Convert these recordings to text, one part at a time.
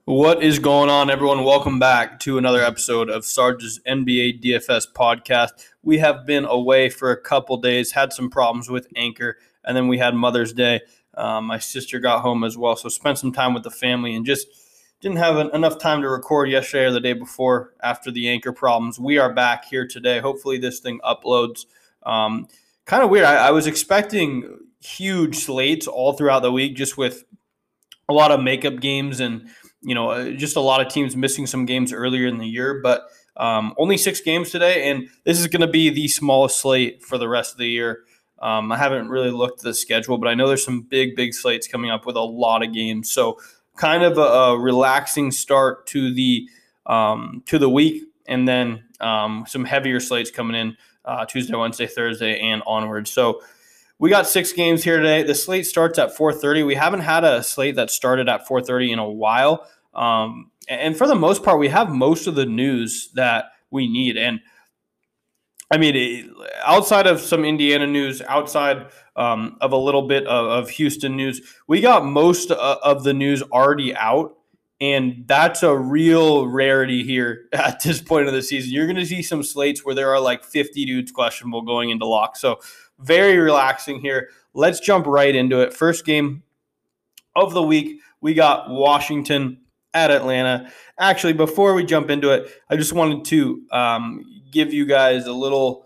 What is going on, everyone? Welcome back to another episode of Sarge's NBA DFS podcast. We have been away for a couple days, had some problems with Anchor, and then we had Mother's Day. My sister got home as well, so spent some time with the family and just didn't have enough time to record yesterday or the day before after the Anchor problems. We are back here today. Hopefully this thing uploads. Kind of weird. I was expecting huge slates all throughout the week just with a lot of makeup games and just a lot of teams missing some games earlier in the year, but only 6 games today, and this is going to be the smallest slate for the rest of the year. I haven't really looked at the schedule, but I know there's some big slates coming up with a lot of games, so kind of a relaxing start to the week, and then some heavier slates coming in Tuesday, Wednesday, Thursday, and onward. So we got 6 games here today. The slate starts at 4:30. We haven't had a slate that started at 4:30 in a while. And for the most part, we have most of the news that we need. And I mean, outside of some Indiana news, outside of a little bit of Houston news, we got most of the news already out. And that's a real rarity here at this point of the season. You're going to see some slates where there are like 50 dudes questionable going into lock. So very relaxing here. Let's jump right into it. First game of the week, we got Washington at Atlanta. Actually, before we jump into it, I just wanted to give you guys a little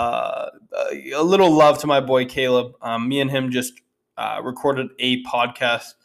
love to my boy Caleb. Me and him just recorded a podcast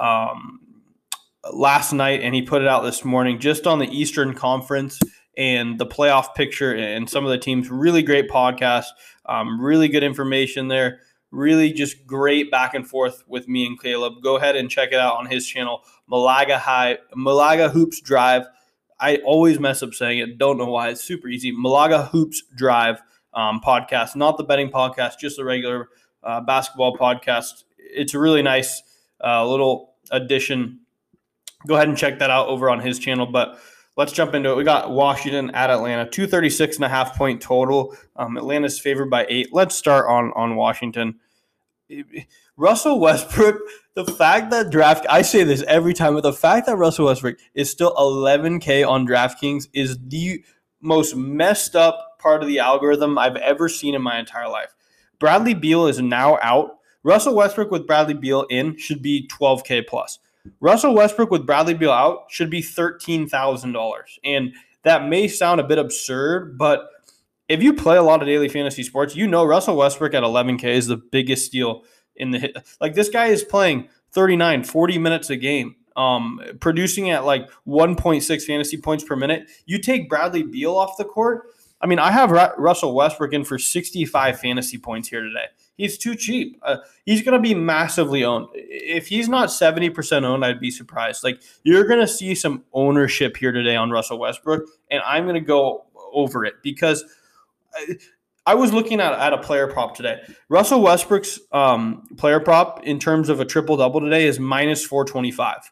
last night, and he put it out this morning just on the Eastern Conference and the playoff picture and some of the teams. Really great podcast, really good information there. Really just great back and forth with me and Caleb. Go ahead and check it out on his channel, Malaga Hoops Drive. I always mess up saying it. Don't know why. It's super easy. Malaga Hoops Drive podcast, not the betting podcast, just the regular basketball podcast. It's a really nice little addition. Go ahead and check that out over on his channel. But let's jump into it. We got Washington at Atlanta, 236.5 point total. Atlanta's favored by 8. Let's start on Washington. Russell Westbrook, the fact that I say this every time, but the fact that Russell Westbrook is still 11K on DraftKings is the most messed up part of the algorithm I've ever seen in my entire life. Bradley Beal is now out. Russell Westbrook with Bradley Beal in should be 12K plus. Russell Westbrook with Bradley Beal out should be $13,000. And that may sound a bit absurd, but if you play a lot of daily fantasy sports, you know Russell Westbrook at 11K is the biggest steal in the hit. Like, this guy is playing 39, 40 minutes a game, producing at like 1.6 fantasy points per minute. You take Bradley Beal off the court. I mean, I have Russell Westbrook in for 65 fantasy points here today. He's too cheap. He's going to be massively owned. If he's not 70% owned, I'd be surprised. Like, you're going to see some ownership here today on Russell Westbrook, and I'm going to go over it because I was looking at a player prop today. Russell Westbrook's player prop in terms of a triple-double today is minus 425.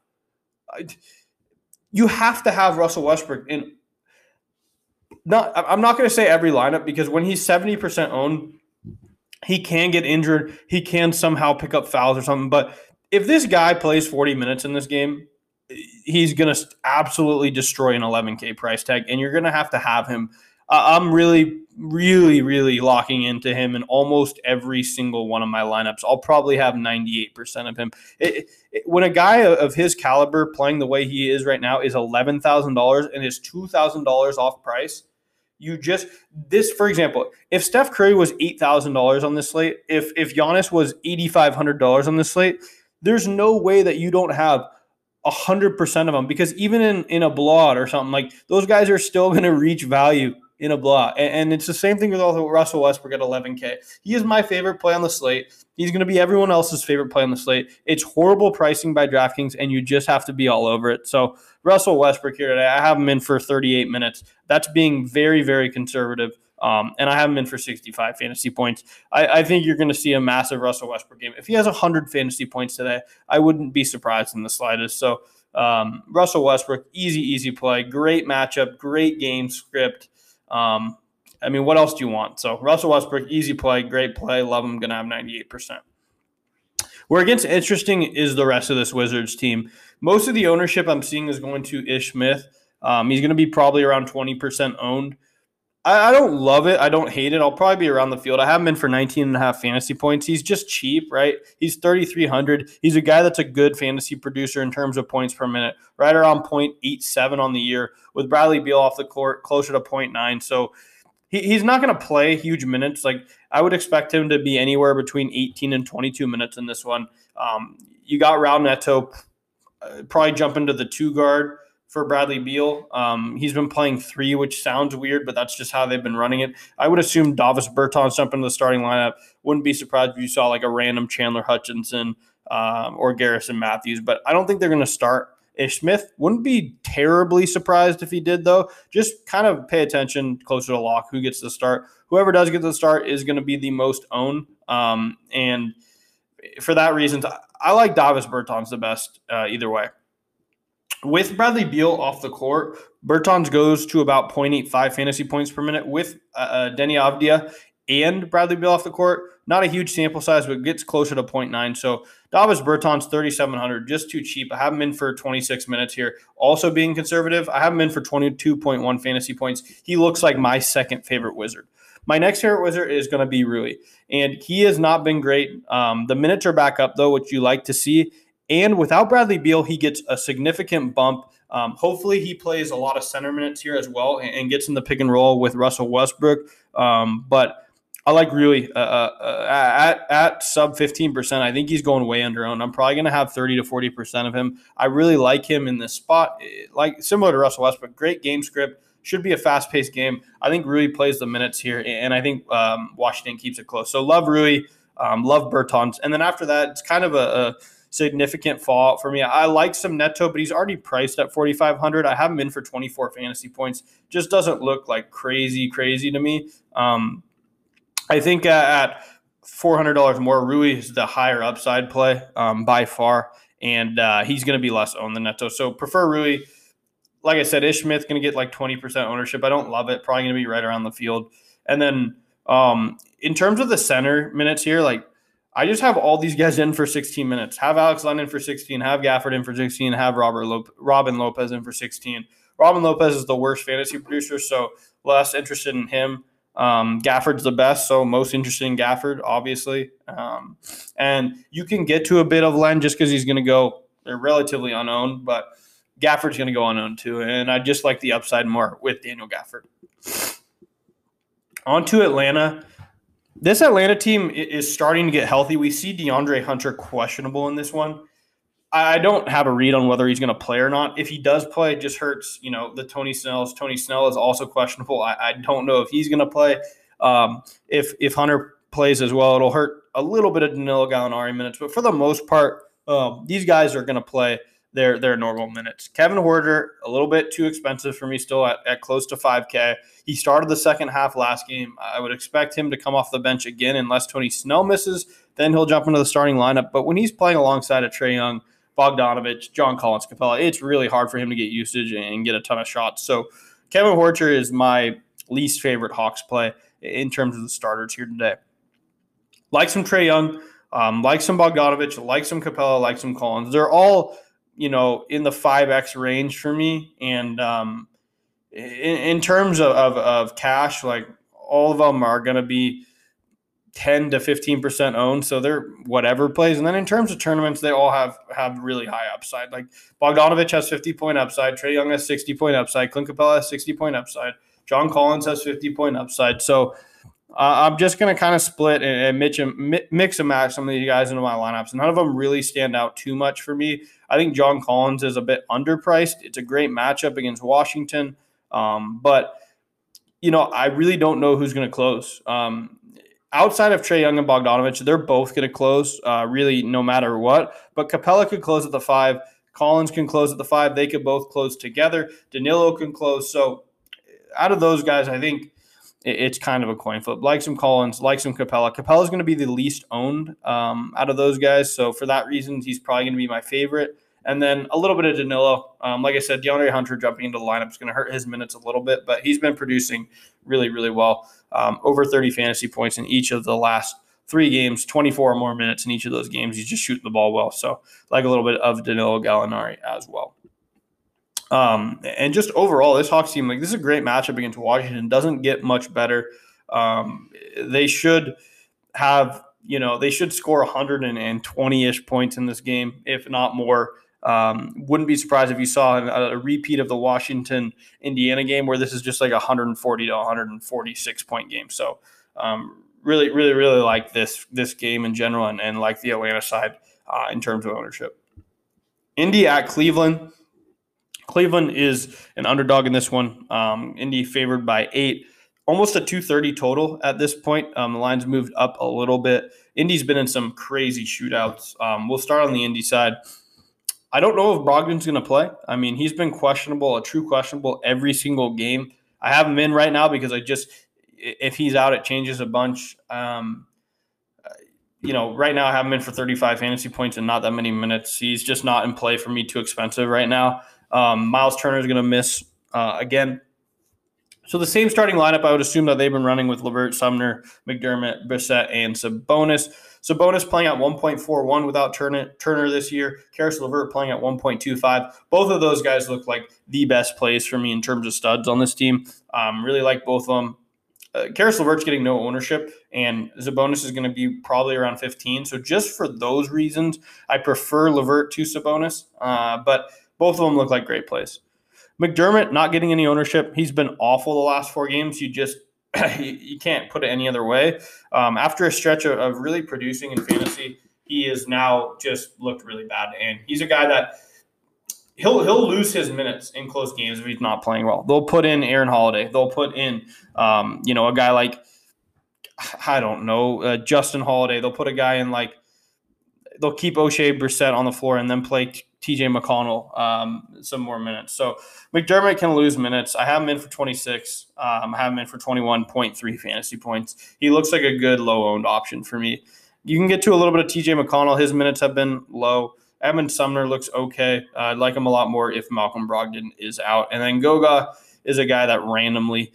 You have to have Russell Westbrook in. I'm not going to say every lineup because when he's 70% owned, he can get injured. He can somehow pick up fouls or something. But if this guy plays 40 minutes in this game, he's going to absolutely destroy an 11K price tag, and you're going to have him. I'm really locking into him in almost every single one of my lineups. I'll probably have 98% of him. When a guy of his caliber playing the way he is right now is $11,000 and is $2,000 off price, for example, if Steph Curry was $8,000 on this slate, if Giannis was $8,500 on this slate, there's no way that you don't have 100% of them, because even in a blowout or something, like, those guys are still going to reach value in a blowout. And it's the same thing with Russell Westbrook at 11K. He is my favorite play on the slate. He's going to be everyone else's favorite play on the slate. It's horrible pricing by DraftKings, and you just have to be all over it. So Russell Westbrook here today, I have him in for 38 minutes. That's being very conservative. And I have him in for 65 fantasy points. I think you're going to see a massive Russell Westbrook game. If he has 100 fantasy points today, I wouldn't be surprised in the slightest. So Russell Westbrook, easy play. Great matchup, great game script. I mean, what else do you want? So Russell Westbrook, easy play, great play. Love him. Going to have 98%. Where it gets interesting is the rest of this Wizards team. Most of the ownership I'm seeing is going to Ish Smith. He's going to be probably around 20% owned. I don't love it. I don't hate it. I'll probably be around the field. I have him in for 19.5 fantasy points. He's just cheap, right? He's 3,300. He's a guy that's a good fantasy producer in terms of points per minute, right around 0.87 on the year, with Bradley Beal off the court closer to 0.9. So he's not going to play huge minutes. Like, I would expect him to be anywhere between 18 and 22 minutes in this one. You got Raul Neto probably jump into the 2 guard for Bradley Beal. He's been playing 3, which sounds weird, but that's just how they've been running it. I would assume Davis Bertans jump into the starting lineup. Wouldn't be surprised if you saw like a random Chandler Hutchinson or Garrison Matthews, but I don't think they're going to start Ish Smith. Wouldn't be terribly surprised if he did, though. Just kind of pay attention closer to lock who gets the start. Whoever does get the start is going to be the most owned. And for that reason, I like Davis Bertans the best either way. With Bradley Beal off the court, Bertans goes to about 0.85 fantasy points per minute. With Deni Avdija and Bradley Beal off the court, not a huge sample size, but gets closer to 0.9. So Davis Bertans, 3,700, just too cheap. I have him in for 26 minutes here. Also being conservative, I have him in for 22.1 fantasy points. He looks like my second favorite Wizard. My next favorite Wizard is going to be Rui, and he has not been great. The minutes are back up, though, which you like to see. And without Bradley Beal, he gets a significant bump. Hopefully, he plays a lot of center minutes here as well and gets in the pick and roll with Russell Westbrook. But I like Rui at sub 15%. I think he's going way under owned. I'm probably going to have 30 to 40% of him. I really like him in this spot, like similar to Russell Westbrook. Great game script. Should be a fast-paced game. I think Rui plays the minutes here, and I think Washington keeps it close. So love Rui, love Bertans. And then after that, it's kind of a significant fallout for me. I like some Neto, but he's already priced at 4,500. I have him in for 24 fantasy points. Just doesn't look like crazy to me. I think at $400 more, Rui is the higher upside play by far, and he's going to be less owned than Neto. So prefer Rui. Like I said, Ish Smith going to get like 20% ownership. I don't love it. Probably going to be right around the field. And then in terms of the center minutes here, like I just have all these guys in for 16 minutes. Have Alex Len in for 16. Have Gafford in for 16. Have Robin Lopez in for 16. Robin Lopez is the worst fantasy producer, so less interested in him. Gafford's the best, so most interested in Gafford, obviously. And you can get to a bit of Len just because he's going to go – they're relatively unowned, but – Gafford's going to go unowned too, and I just like the upside more with Daniel Gafford. On to Atlanta. This Atlanta team is starting to get healthy. We see DeAndre Hunter questionable in this one. I don't have a read on whether he's going to play or not. If he does play, it just hurts, the Tony Snells. Tony Snell is also questionable. I don't know if he's going to play. If Hunter plays as well, it'll hurt a little bit of Danilo Gallinari minutes, but for the most part, these guys are going to play their normal minutes. Kevin Huerter, a little bit too expensive for me still at close to 5K. He started the second half last game. I would expect him to come off the bench again unless Tony Snell misses. Then he'll jump into the starting lineup. But when he's playing alongside of Trae Young, Bogdanovich, John Collins, Capella, it's really hard for him to get usage and get a ton of shots. So Kevin Huerter is my least favorite Hawks play in terms of the starters here today. Like some Trae Young, like some Bogdanovich, like some Capella, like some Collins. They're all in the 5X range for me. And in terms of cash, like all of them are going to be 10 to 15% owned. So they're whatever plays. And then in terms of tournaments, they all have really high upside. Like Bogdanovich has 50-point upside. Trae Young has 60-point upside. Clint Capella has 60-point upside. John Collins has 50-point upside. So I'm just going to kind of split and mix and match some of these guys into my lineups. None of them really stand out too much for me. I think John Collins is a bit underpriced. It's a great matchup against Washington. But I really don't know who's going to close. Outside of Trae Young and Bogdanovich, they're both going to close really no matter what. But Capella could close at the 5. Collins can close at the 5. They could both close together. Danilo can close. So out of those guys, I think it's kind of a coin flip. Like some Collins, like some Capella. Capella's going to be the least owned out of those guys. So for that reason, he's probably going to be my favorite. And then a little bit of Danilo. Like I said, DeAndre Hunter jumping into the lineup is going to hurt his minutes a little bit, but he's been producing really, really well. Over 30 fantasy points in each of the last 3 games, 24 more minutes in each of those games. He's just shooting the ball well. So like a little bit of Danilo Gallinari as well. And just overall, this Hawks team, like this is a great matchup against Washington. Doesn't get much better. They should have, they should score 120-ish points in this game, if not more. Wouldn't be surprised if you saw a repeat of the Washington-Indiana game where this is just like a 140 to 146 point game. So really, really, really like this game in general and like the Atlanta side in terms of ownership. Indy at Cleveland. Cleveland is an underdog in this one. Indy favored by 8. Almost a 230 total at this point. The line's moved up a little bit. Indy's been in some crazy shootouts. We'll start on the Indy side. I don't know if Brogdon's going to play. I mean, he's been questionable, a true questionable every single game. I have him in right now because if he's out, it changes a bunch. Right now I have him in for 35 fantasy points and not that many minutes. He's just not in play for me, too expensive right now. Miles Turner is going to miss again. So the same starting lineup, I would assume that they've been running with LeVert, Sumner, McDermott, Brissett, and Sabonis. Sabonis playing at 1.41 without Turner this year. Caris LeVert playing at 1.25. Both of those guys look like the best plays for me in terms of studs on this team. Really like both of them. Caris LeVert's getting no ownership, and Sabonis is going to be probably around 15. So just for those reasons, I prefer LeVert to Sabonis. But both of them look like great plays. McDermott not getting any ownership. He's been awful the last 4 games. You can't put it any other way. After a stretch of really producing in fantasy, he is now just looked really bad. And he's a guy that he'll lose his minutes in close games if he's not playing well. They'll put in Aaron Holiday. They'll put in, a guy like, I don't know, Justin Holiday. They'll put a guy in they'll keep O'Shea Brissett on the floor and then play TJ McConnell some more minutes. So McDermott can lose minutes. I have him in for 26. I have him in for 21.3 fantasy points. He looks like a good low-owned option for me. You can get to a little bit of TJ McConnell. His minutes have been low. Edmund Sumner looks okay. I'd like him a lot more if Malcolm Brogdon is out. And then Goga is a guy that randomly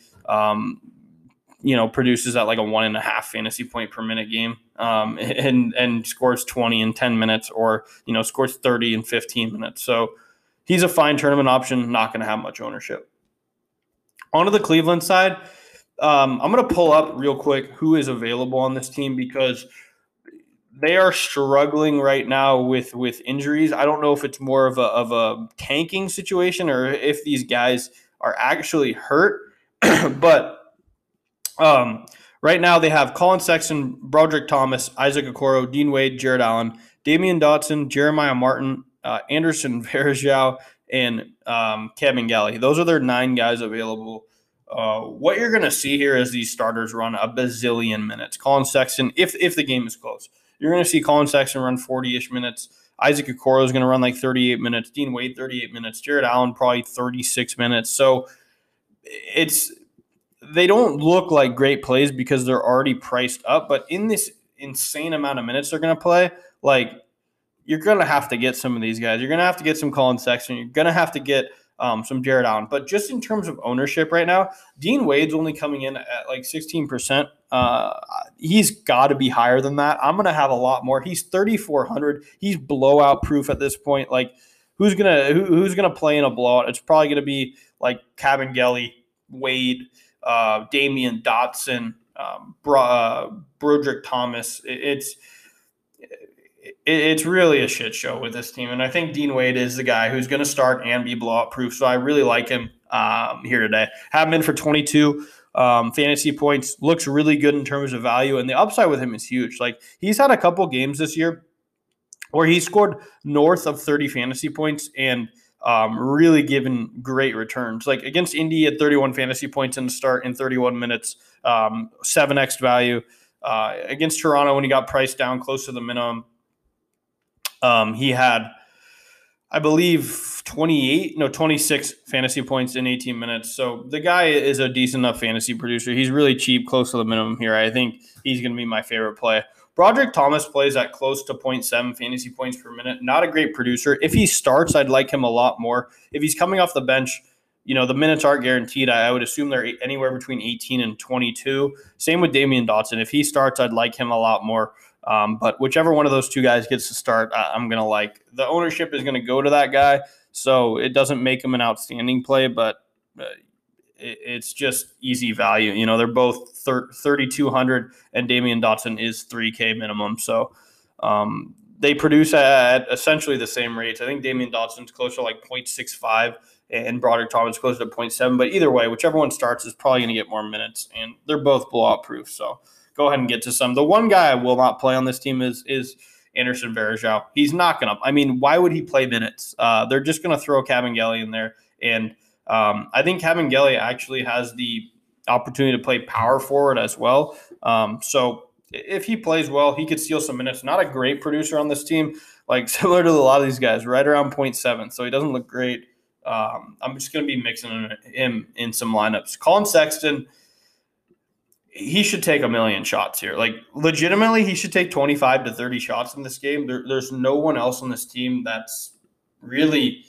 produces at like a 1.5 fantasy point per minute game and scores 20 in 10 minutes or, scores 30 in 15 minutes. So he's a fine tournament option, not going to have much ownership. Onto the Cleveland side, I'm going to pull up real quick who is available on this team because they are struggling right now with injuries. I don't know if it's more of a tanking situation or if these guys are actually hurt, but right now they have Colin Sexton, Broderick Thomas, Isaac Okoro, Dean Wade, Jared Allen, Damian Dotson, Jeremiah Martin, Anderson Varejao, and Kevin Galley. Those are their 9 guys available. What you're going to see here is these starters run a bazillion minutes. Colin Sexton, if the game is close, you're going to see Colin Sexton run 40-ish minutes. Isaac Okoro is going to run like 38 minutes. Dean Wade, 38 minutes. Jared Allen, probably 36 minutes. So they don't look like great plays because they're already priced up. But in this insane amount of minutes they're going to play, you're going to have to get some of these guys. You're going to have to get some Colin Sexton. You're going to have to get some Jared Allen. But just in terms of ownership right now, Dean Wade's only coming in at like 16%. He's got to be higher than that. I'm going to have a lot more. He's 3,400. He's blowout proof at this point. Like who's gonna play in a blowout? It's probably going to be like Kabengele, Wade, Damian Dotson, Broderick Thomas. It's really a shit show with this team. And I think Dean Wade is the guy who's going to start and be blowout proof. So I really like him here today. Have him in for 22 fantasy points. Looks really good in terms of value. And the upside with him is huge. Like he's had a couple games this year where he scored north of 30 fantasy points and really given great returns. Like against Indy at 31 fantasy points in the start in 31 minutes, 7x value. Against Toronto when he got priced down close to the minimum, he had, I believe, 26 fantasy points in 18 minutes. So the guy is a decent enough fantasy producer. He's really cheap, close to the minimum here. I think he's going to be my favorite play. Broderick Thomas plays at close to 0.7 fantasy points per minute. Not a great producer. If he starts, I'd like him a lot more. If he's coming off the bench, the minutes aren't guaranteed. I would assume they're anywhere between 18 and 22. Same with Damian Dotson. If he starts, I'd like him a lot more. But whichever one of those two guys gets to start, I'm going to like. The ownership is going to go to that guy, so it doesn't make him an outstanding play, but it's just easy value. They're both 3,200, and Damian Dotson is 3K minimum. So they produce at essentially the same rates. I think Damian Dotson's closer to like 0.65 and Broderick Thomas closer to 0.7. But either way, whichever one starts is probably going to get more minutes, and they're both blowout proof. So go ahead and get to some. The one guy I will not play on this team is Anderson Varejao. He's not going to. I mean, why would he play minutes? They're just going to throw Kabengele in there, and I think Kabengele actually has the opportunity to play power forward as well. So if he plays well, he could steal some minutes. Not a great producer on this team, like similar to a lot of these guys, right around 0.7. So he doesn't look great. I'm just going to be mixing him in some lineups. Colin Sexton, he should take 1,000,000 shots here. Like, legitimately, he should take 25 to 30 shots in this game. There's no one else on this team that's really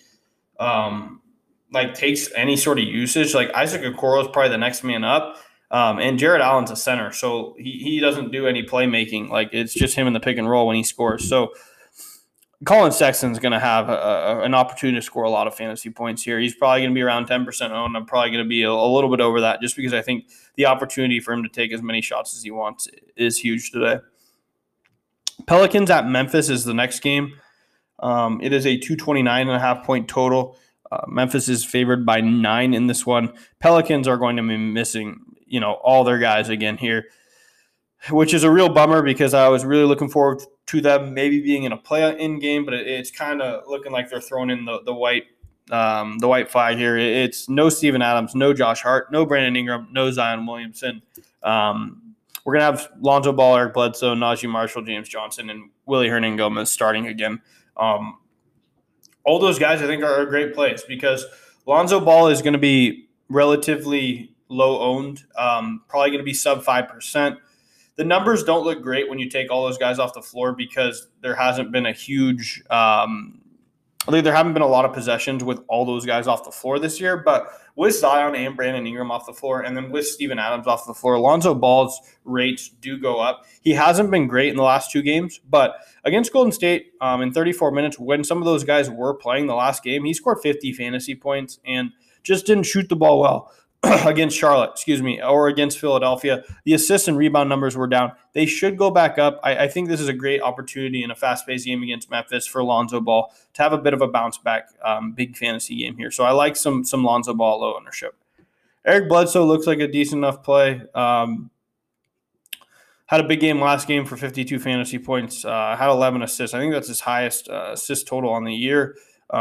takes any sort of usage. Like, Isaac Okoro is probably the next man up. And Jared Allen's a center, so he doesn't do any playmaking. Like, it's just him in the pick and roll when he scores. So Colin Sexton's going to have an opportunity to score a lot of fantasy points here. He's probably going to be around 10% owned. I'm probably going to be a little bit over that just because I think the opportunity for him to take as many shots as he wants is huge today. Pelicans at Memphis is the next game. It is a 229.5 point total. Memphis is favored by 9 in this one. Pelicans are going to be missing, all their guys again here, which is a real bummer because I was really looking forward to them maybe being in a play-in game, but it's kind of looking like they're throwing in the white flag here. It's no Steven Adams, no Josh Hart, no Brandon Ingram, no Zion Williamson. We're going to have Lonzo Ball, Eric Bledsoe, Najee Marshall, James Johnson, and Willie Hernangomez starting again. All those guys I think are great plays because Lonzo Ball is going to be relatively low owned, probably going to be sub 5%. The numbers don't look great when you take all those guys off the floor because there hasn't been a huge there haven't been a lot of possessions with all those guys off the floor this year. But with Zion and Brandon Ingram off the floor and then with Steven Adams off the floor, Lonzo Ball's rates do go up. He hasn't been great in the last 2 games, but against Golden State in 34 minutes, when some of those guys were playing the last game, he scored 50 fantasy points and just didn't shoot the ball well. Against Charlotte, or against Philadelphia. The assist and rebound numbers were down. They should go back up. I think this is a great opportunity in a fast-paced game against Memphis for Lonzo Ball to have a bit of a bounce-back big fantasy game here. So I like some Lonzo Ball low ownership. Eric Bledsoe looks like a decent enough play. Had a big game last game for 52 fantasy points. Had 11 assists. I think that's his highest assist total on the year.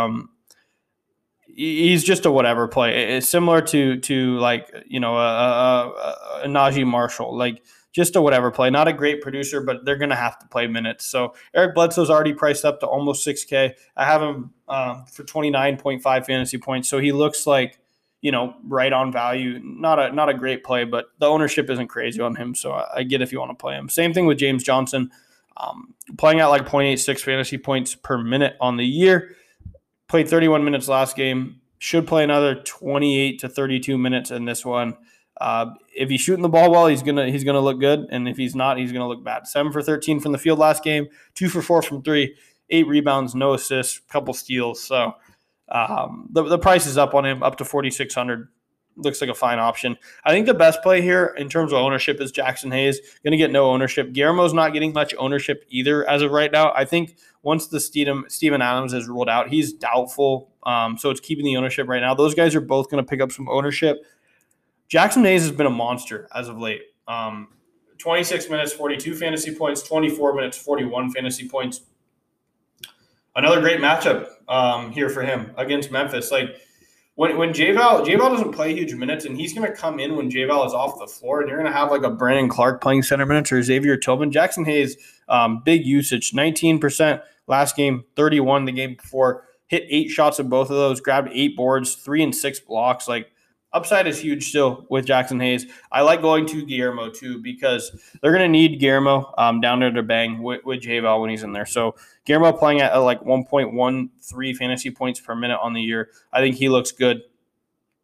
He's just a whatever play. It's similar to like, a Najee Marshall, like just a whatever play. Not a great producer, but they're going to have to play minutes. So Eric Bledsoe's already priced up to almost 6K. I have him for 29.5 fantasy points. So he looks like, right on value. Not a great play, but the ownership isn't crazy on him. So I get if you want to play him. Same thing with James Johnson, playing at like 0.86 fantasy points per minute on the year. Played 31 minutes last game. Should play another 28 to 32 minutes in this one. If he's shooting the ball well, he's gonna look good, and if he's not, he's gonna look bad. 7 for 13 from the field last game. 2 for 4 from 3. 8 rebounds, no assists, couple steals. So the price is up on him, up to 4,600. Looks like a fine option. I think the best play here in terms of ownership is Jackson Hayes. Going to get no ownership. Guillermo's not getting much ownership either as of right now. I think once the Steven Adams is ruled out, he's doubtful. So it's keeping the ownership right now. Those guys are both going to pick up some ownership. Jackson Hayes has been a monster as of late. 26 minutes, 42 fantasy points. 24 minutes, 41 fantasy points. Another great matchup here for him against Memphis. Like, When J-Val doesn't play huge minutes, and he's going to come in when J-Val is off the floor, and you're going to have like a Brandon Clark playing center minutes or Xavier Tillman. Jackson Hayes, big usage, 19% last game, 31 the game before, hit 8 shots in both of those, grabbed 8 boards, 3 and 6 blocks. Like, upside is huge still with Jackson Hayes. I like going to Guillermo too because they're going to need Guillermo down there to bang with J-Val when he's in there. So Guillermo playing at like 1.13 fantasy points per minute on the year. I think he looks good.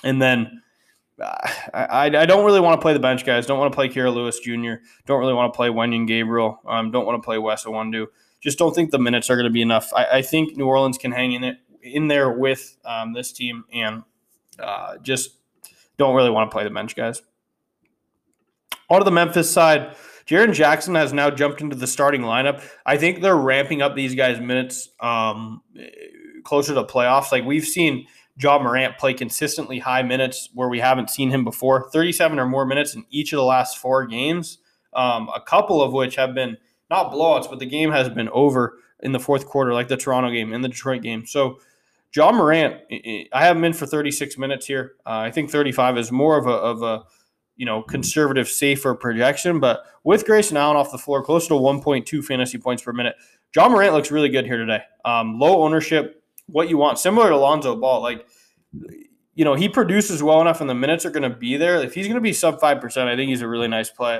And then I don't really want to play the bench guys. Don't want to play Kira Lewis Jr. Don't really want to play Wenyen Gabriel. Don't want to play Wes Iwundu. Just don't think the minutes are going to be enough. I think New Orleans can hang in there with this team, and just don't really want to play the bench guys. On to the Memphis side, Jaren Jackson has now jumped into the starting lineup. I think they're ramping up these guys' minutes closer to playoffs. Like we've seen Ja Morant play consistently high minutes where we haven't seen him before, 37 or more minutes in each of the last 4 games, a couple of which have been not blowouts, but the game has been over in the fourth quarter, like the Toronto game and the Detroit game. So Ja Morant, I have him in for 36 minutes here. I think 35 is more of a conservative, safer projection. But with Grayson Allen off the floor, close to 1.2 fantasy points per minute, Ja Morant looks really good here today. Low ownership, what you want, similar to Lonzo Ball. Like, he produces well enough and the minutes are going to be there. If he's going to be sub 5%, I think he's a really nice play.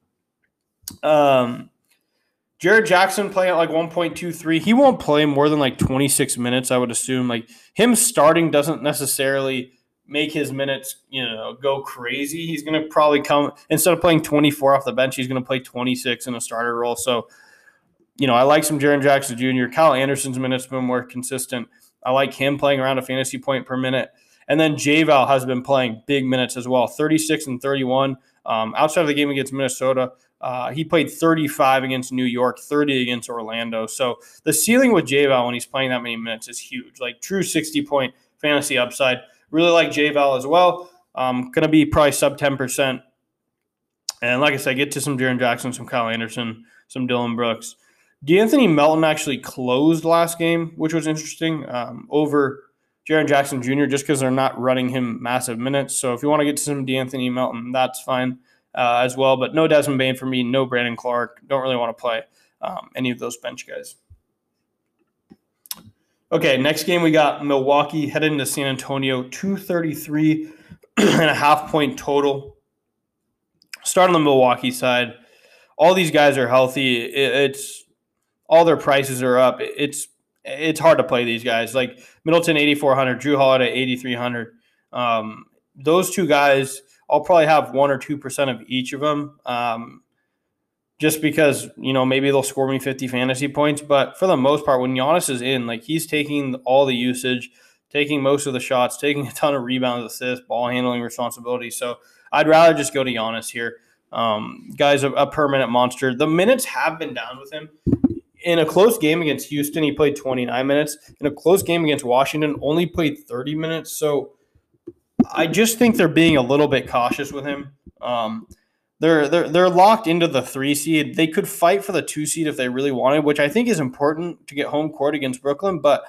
Jared Jackson playing at like 1.23. He won't play more than like 26 minutes, I would assume. Like him starting doesn't necessarily make his minutes, go crazy. He's going to probably come, instead of playing 24 off the bench, he's going to play 26 in a starter role. So, I like some Jaren Jackson Jr. Kyle Anderson's minutes have been more consistent. I like him playing around a fantasy point per minute. And then J-Val has been playing big minutes as well, 36 and 31. Outside of the game against Minnesota, he played 35 against New York, 30 against Orlando. So the ceiling with J-Val when he's playing that many minutes is huge, like true 60-point fantasy upside. Really like J-Val as well. Going to be probably sub 10%. And like I said, get to some Jaren Jackson, some Kyle Anderson, some Dylan Brooks. DeAnthony Melton actually closed last game, which was interesting, over Jaren Jackson Jr. just because they're not running him massive minutes. So if you want to get to some DeAnthony Melton, that's fine as well. But no Desmond Bane for me, no Brandon Clark. Don't really want to play any of those bench guys. Okay, next game we got Milwaukee headed into San Antonio, 233.5 point total. Start on the Milwaukee side. All these guys are healthy. It's all their prices are up. It's hard to play these guys. Like Middleton, 8,400, Drew Holiday, 8,300. Those two guys, I'll probably have 1 or 2% of each of them. Just because, maybe they'll score me 50 fantasy points. But for the most part, when Giannis is in, like he's taking all the usage, taking most of the shots, taking a ton of rebounds, assists, ball handling responsibility. So I'd rather just go to Giannis here. Guy's a permanent monster. The minutes have been down with him. In a close game against Houston, he played 29 minutes. In a close game against Washington, only played 30 minutes. So I just think they're being a little bit cautious with him. They're locked into the 3 seed. They could fight for the 2 seed if they really wanted, which I think is important to get home court against Brooklyn. But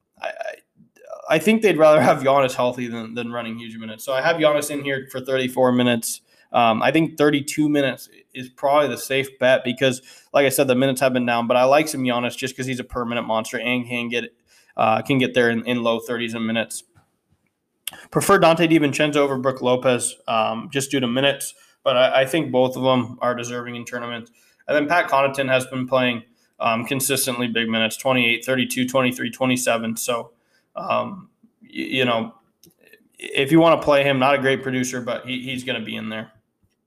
I think they'd rather have Giannis healthy than running huge minutes. So I have Giannis in here for 34 minutes. I think 32 minutes is probably the safe bet because, like I said, the minutes have been down. But I like some Giannis just because he's a permanent monster and can get there in low 30s in minutes. Prefer Dante DiVincenzo over Brook Lopez just due to minutes. But I think both of them are deserving in tournaments. And then Pat Connaughton has been playing consistently big minutes, 28, 32, 23, 27. So, if you want to play him, not a great producer, but he's going to be in there.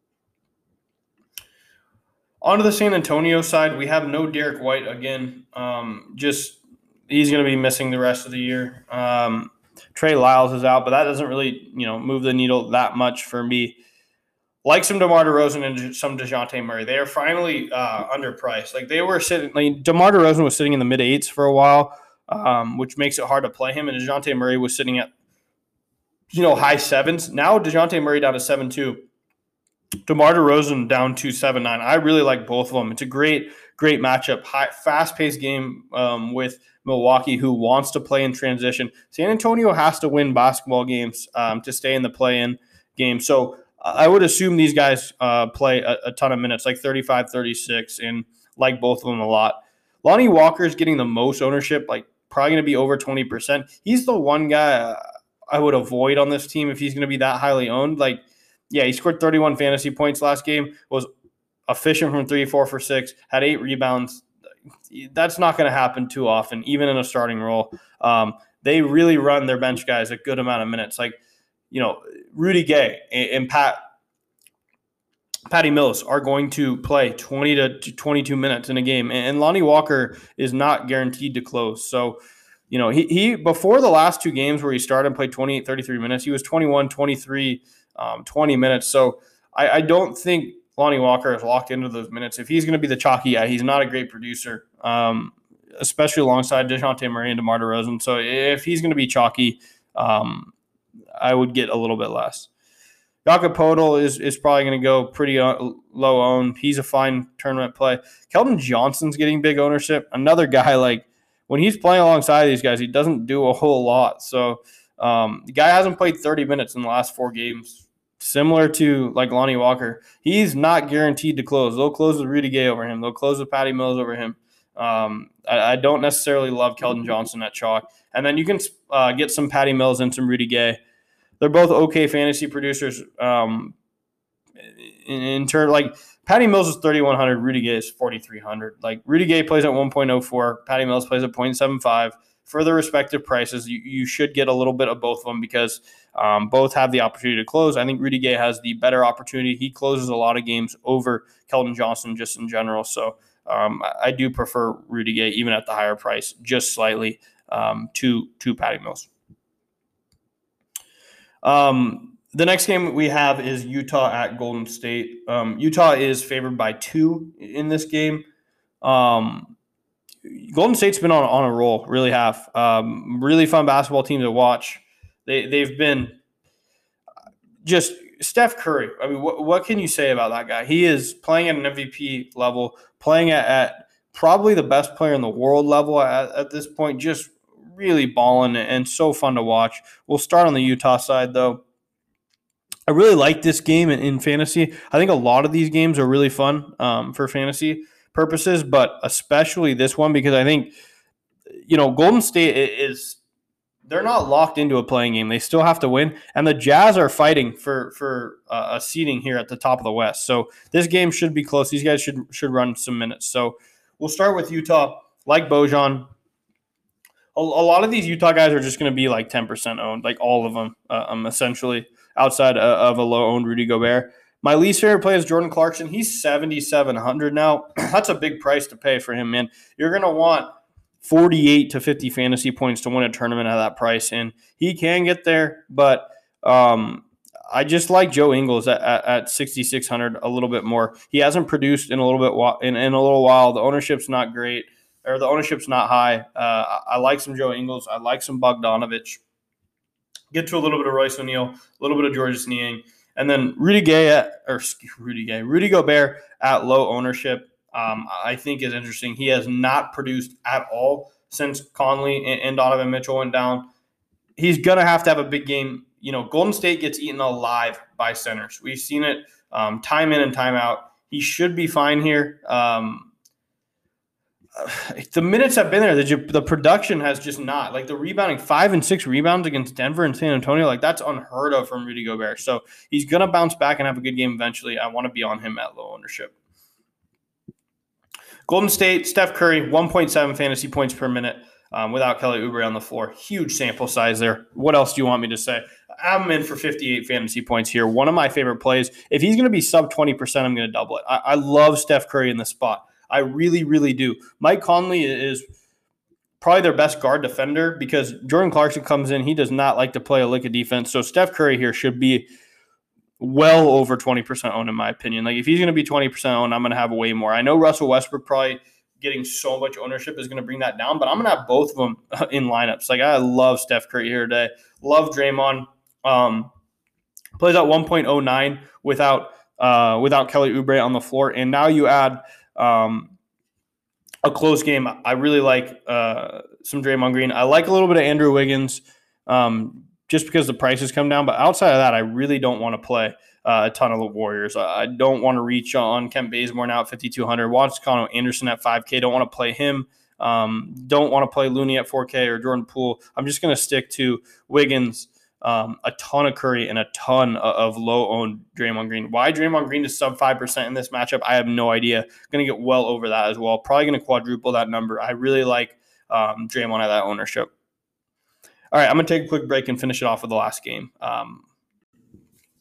On to the San Antonio side, we have no Derek White again. He's going to be missing the rest of the year. Trey Lyles is out, but that doesn't really, move the needle that much for me. Like some DeMar DeRozan and some DeJounte Murray. They are finally underpriced. Like they were sitting, DeMar DeRozan was sitting in the mid-8s for a while, which makes it hard to play him. And DeJounte Murray was sitting at, high 7s. Now DeJounte Murray down to 7.2. DeMar DeRozan down to 7.9. I really like both of them. It's a great matchup. Fast-paced game with Milwaukee, who wants to play in transition. San Antonio has to win basketball games to stay in the play-in game. So I would assume these guys play a ton of minutes, like 35, 36, and like both of them a lot. Lonnie Walker is getting the most ownership, like probably going to be over 20%. He's the one guy I would avoid on this team if he's going to be that highly owned. Like, yeah, he scored 31 fantasy points last game, was efficient from 3, 4 for 6, had 8 rebounds. That's not going to happen too often, even in a starting role. They really run their bench guys a good amount of minutes. Like, Rudy Gay and Patty Mills are going to play 20 to 22 minutes in a game, and Lonnie Walker is not guaranteed to close. So, he before the last two games where he started and played 28, 33 minutes, he was 21, 23, 20 minutes. So I don't think Lonnie Walker is locked into those minutes. If he's going to be the chalky guy, he's not a great producer, especially alongside DeJounte Murray and DeMar DeRozan. So if he's going to be chalky, I would get a little bit less. Jakob Poeltl is probably going to go pretty low owned. He's a fine tournament play. Keldon Johnson's getting big ownership. Another guy, like, when he's playing alongside these guys, he doesn't do a whole lot. So the guy hasn't played 30 minutes in the last 4 games. Similar to like Lonnie Walker, he's not guaranteed to close. They'll close with Rudy Gay over him. They'll close with Patty Mills over him. I don't necessarily love Keldon Johnson at chalk. And then you can get some Patty Mills and some Rudy Gay. They're both okay fantasy producers. In turn, like Patty Mills is 3,100, Rudy Gay is 4,300. Like Rudy Gay plays at 1.04, Patty Mills plays at 0.75. For their respective prices, you should get a little bit of both of them because both have the opportunity to close. I think Rudy Gay has the better opportunity. He closes a lot of games over Keldon Johnson just in general. So I do prefer Rudy Gay even at the higher price, just slightly to Patty Mills. The next game we have is Utah at Golden State. Utah is favored by 2 in this game. Golden State's been on a roll, really have. Really fun basketball team to watch. They've been just Steph Curry. I mean, what can you say about that guy? He is playing at an MVP level, playing at probably the best player in the world level at this point, just really balling and so fun to watch. We'll start on the Utah side, though. I really like this game in fantasy. I think a lot of these games are really fun for fantasy purposes, but especially this one because I think, Golden State they're not locked into a playing game. They still have to win, and the Jazz are fighting for a seeding here at the top of the West. So this game should be close. These guys should run some minutes. So we'll start with Utah. Like Bojan, a lot of these Utah guys are just going to be like 10% owned, like all of them, essentially, outside of a low-owned Rudy Gobert. My least favorite play is Jordan Clarkson. He's 7,700 now. That's a big price to pay for him, man. You're going to want 48 to 50 fantasy points to win a tournament at that price, and he can get there, but I just like Joe Ingles at 6,600 a little bit more. He hasn't produced in a little while. The ownership's not great, or the ownership's not high. I like some Joe Ingles. I like some Bogdanovich. Get to a little bit of Royce O'Neal, a little bit of Georges Niang, and then Rudy Gobert at low ownership. I think is interesting. He has not produced at all since Conley and Donovan Mitchell went down. He's going to have a big game. Golden State gets eaten alive by centers. We've seen it time in and time out. He should be fine here. The minutes have been there. The production has just not. Like the rebounding, 5 and 6 rebounds against Denver and San Antonio, like that's unheard of from Rudy Gobert. So he's going to bounce back and have a good game eventually. I want to be on him at low ownership. Golden State, Steph Curry, 1.7 fantasy points per minute without Kelly Oubre on the floor. Huge sample size there. What else do you want me to say? I'm in for 58 fantasy points here. One of my favorite plays. If he's going to be sub 20%, I'm going to double it. I love Steph Curry in this spot. I really, really do. Mike Conley is probably their best guard defender because Jordan Clarkson comes in. He does not like to play a lick of defense. So Steph Curry here should be well over 20% owned in my opinion. Like if he's going to be 20% owned, I'm going to have way more. I know Russell Westbrook probably getting so much ownership is going to bring that down, but I'm going to have both of them in lineups. Like I love Steph Curry here today. Love Draymond. Plays at 1.09 without Kelly Oubre on the floor. And now you add a close game. I really like some Draymond Green. I like a little bit of Andrew Wiggins just because the prices come down. But outside of that, I really don't want to play a ton of the Warriors. I don't want to reach on Kent Bazemore now at 5,200. Watch Connor Anderson at 5K. Don't want to play him. Don't want to play Looney at 4K or Jordan Poole. I'm just going to stick to Wiggins, a ton of Curry, and a ton of low-owned Draymond Green. Why Draymond Green is sub 5% in this matchup, I have no idea. Going to get well over that as well. Probably going to quadruple that number. I really like Draymond at that ownership. All right, I'm going to take a quick break and finish it off with the last game.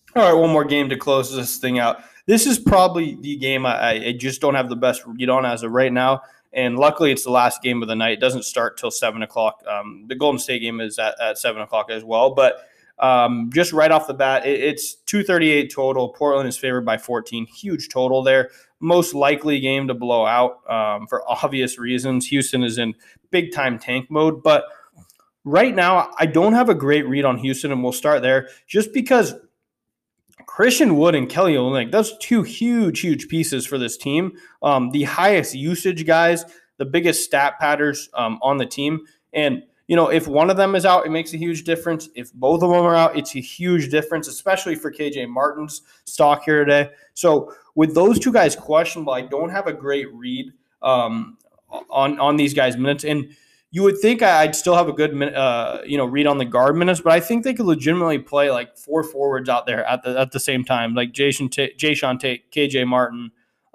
All right, one more game to close this thing out. This is probably the game I just don't have the best read on as of right now. And luckily, it's the last game of the night. It doesn't start till 7 o'clock. The Golden State game is at 7 o'clock as well. But just right off the bat, it's 238 total. Portland is favored by 14. Huge total there. Most likely game to blow out for obvious reasons. Houston is in big time tank mode. But right now, I don't have a great read on Houston, and we'll start there just because Christian Wood and Kelly Olynyk, those two huge pieces for this team. The highest usage guys, the biggest stat patters on the team. And, if one of them is out, it makes a huge difference. If both of them are out, it's a huge difference, especially for KJ Martin's stock here today. So with those two guys questionable, I don't have a great read on these guys' minutes. And you would think I'd still have a good read on the guard minutes, but I think they could legitimately play like four forwards out there at the same time, like Jae'Sean Tate, KJ Martin,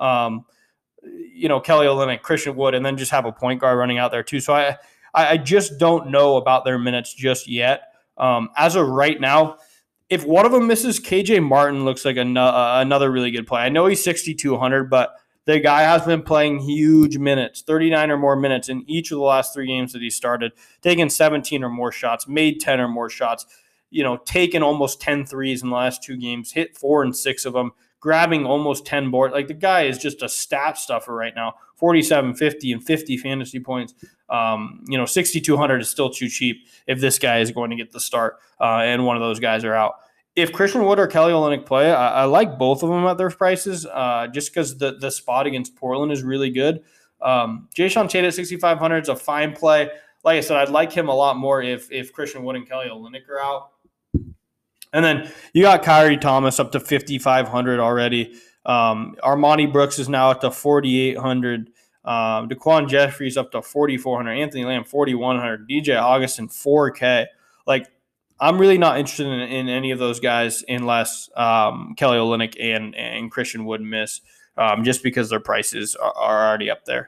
Kelly Olynyk, Christian Wood, and then just have a point guard running out there too. So I just don't know about their minutes just yet. As of right now, if one of them misses, KJ Martin looks like another really good play. I know he's 6,200, but the guy has been playing huge minutes, 39 or more minutes in each of the last 3 games that he started, taking 17 or more shots, made 10 or more shots, taken almost 10 threes in the last 2 games, hit 4 and 6 of them, grabbing almost 10 boards. Like the guy is just a stat stuffer right now, 47, 50, and 50 fantasy points. 6,200 is still too cheap if this guy is going to get the start and one of those guys are out. If Christian Wood or Kelly Olynyk play, I like both of them at their prices just because the spot against Portland is really good. Jae'Sean Tate at 6,500 is a fine play. Like I said, I'd like him a lot more if Christian Wood and Kelly Olynyk are out. And then you got Kyrie Thomas up to 5,500 already. Armani Brooks is now up to 4,800. Daquan Jeffries up to 4,400. Anthony Lamb 4,100. DJ Augustin 4K. Like, I'm really not interested in any of those guys unless Kelly Olynyk and Christian Wood miss, just because their prices are already up there.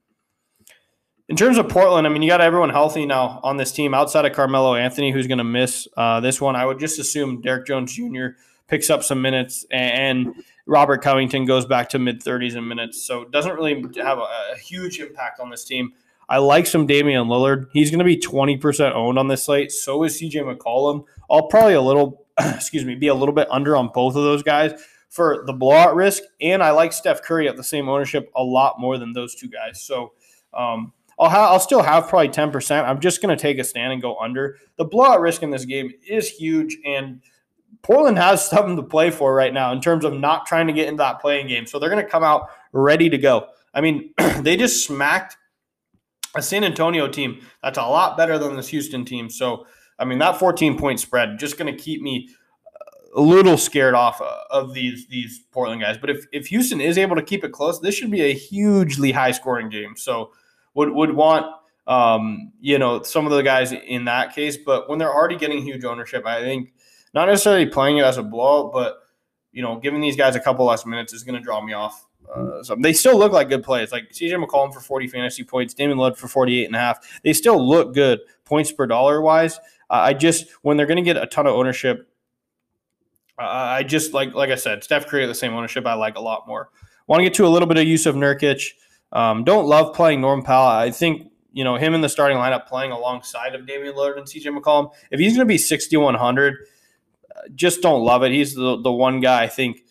In terms of Portland, I mean, you got everyone healthy now on this team outside of Carmelo Anthony, who's going to miss this one. I would just assume Derrick Jones Jr. picks up some minutes and Robert Covington goes back to mid-30s in minutes. So it doesn't really have a huge impact on this team. I like some Damian Lillard. He's going to be 20% owned on this slate. So is CJ McCollum. I'll probably be a little bit under on both of those guys for the blowout risk. And I like Steph Curry at the same ownership a lot more than those two guys. So I'll still have probably 10%. I'm just going to take a stand and go under. The blowout risk in this game is huge, and Portland has something to play for right now in terms of not trying to get into that playing game. So they're going to come out ready to go. I mean, they just smacked a San Antonio team that's a lot better than this Houston team. So, I mean, that 14-point spread just going to keep me a little scared off of these Portland guys. But if Houston is able to keep it close, this should be a hugely high-scoring game. So would want some of the guys in that case. But when they're already getting huge ownership, I think not necessarily playing it as a blowout, but giving these guys a couple less minutes is going to draw me off. So they still look like good plays, like CJ McCollum for 40 fantasy points, Damian Lillard for 48.5. They still look good points per dollar wise. When they're going to get a ton of ownership, I just like I said, Steph Curry at the same ownership I like a lot more. Want to get to a little bit of Yusuf Nurkic. Don't love playing Norm Powell. I think him in the starting lineup playing alongside of Damian Lillard and CJ McCollum. If he's going to be 6,100, just don't love it. He's the one guy I think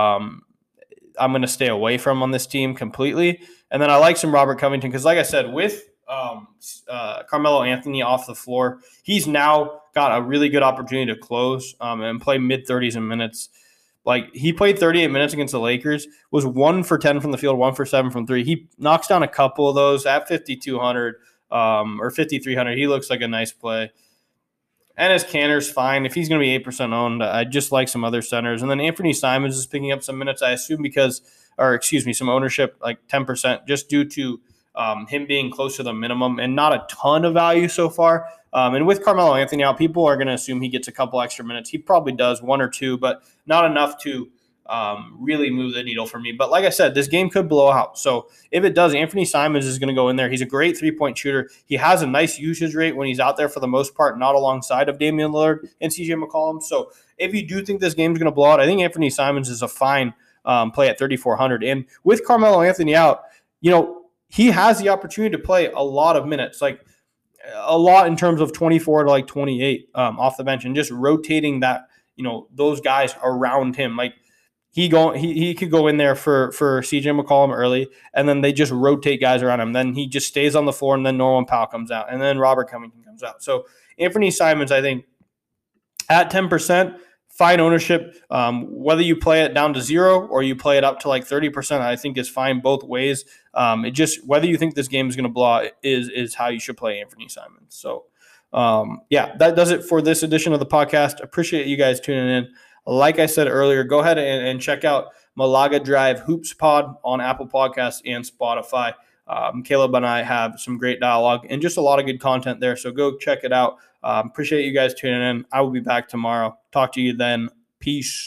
I'm going to stay away from on this team completely. And then I like some Robert Covington because, like I said, with Carmelo Anthony off the floor, he's now got a really good opportunity to close and play mid-30s in minutes. Like, he played 38 minutes against the Lakers, was 1 for 10 from the field, 1 for 7 from 3. He knocks down a couple of those at 5,200 or 5,300. He looks like a nice play. And his Kanter's fine. If he's going to be 8% owned, I just like some other centers. And then Anthony Simons is picking up some minutes, I assume some ownership, like 10%, just due to him being close to the minimum and not a ton of value so far. And with Carmelo Anthony out, people are going to assume he gets a couple extra minutes. He probably does, 1 or 2, but not enough to really move the needle for me. But like I said, this game could blow out. So if it does, Anthony Simons is going to go in there. He's a great three-point shooter. He has a nice usage rate when he's out there for the most part, not alongside of Damian Lillard and CJ McCollum. So if you do think this game's going to blow out, I think Anthony Simons is a fine play at 3,400. And with Carmelo Anthony out, he has the opportunity to play a lot of minutes, like a lot in terms of 24 to like 28 off the bench, and just rotating that, those guys around him. Like he could go in there for CJ McCollum early, and then they just rotate guys around him. Then he just stays on the floor, and then Norman Powell comes out, and then Robert Covington comes out. So Anthony Simons, I think, at 10%, fine ownership. Whether you play it down to 0 or you play it up to like 30%, I think is fine both ways. It just, whether you think this game is going to blow out is how you should play Anthony Simons. So that does it for this edition of the podcast. Appreciate you guys tuning in. Like I said earlier, go ahead and check out Malaga Drive Hoops Pod on Apple Podcasts and Spotify. Caleb and I have some great dialogue and just a lot of good content there. So go check it out. Appreciate you guys tuning in. I will be back tomorrow. Talk to you then. Peace.